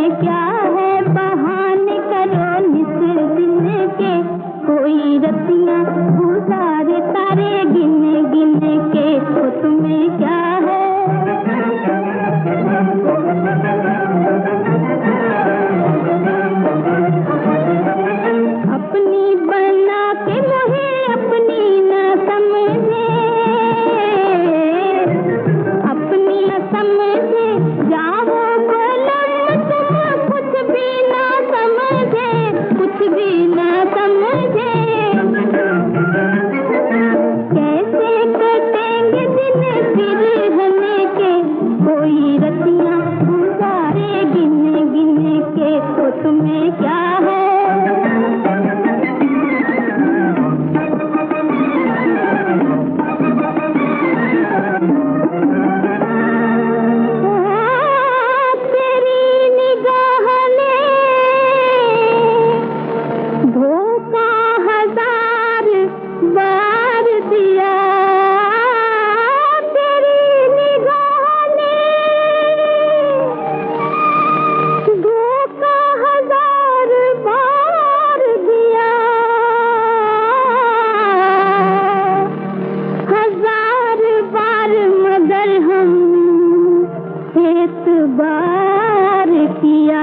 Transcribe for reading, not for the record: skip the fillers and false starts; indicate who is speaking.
Speaker 1: तुम्हें क्या है बहाने करो निस दिन के, कोई रतियां गुजारे तारे गिन गिन के, तो तुम्हें क्या है। अपनी बना के मुझे अपनी न समझे, अपनी न समझे जाओ बलम तुम कुछ भी ना समझे, कुछ भी ना समझे। कैसे कटेंगे दिन फिर हने के, कोई रतियां गुजारे गिन गिन के, तो तुम्हें क्या है। धोखा हजार बार दिया, तेरी निगाह ने धोखा हजार बार दिया, हजार बार मगर हम एतबार किया।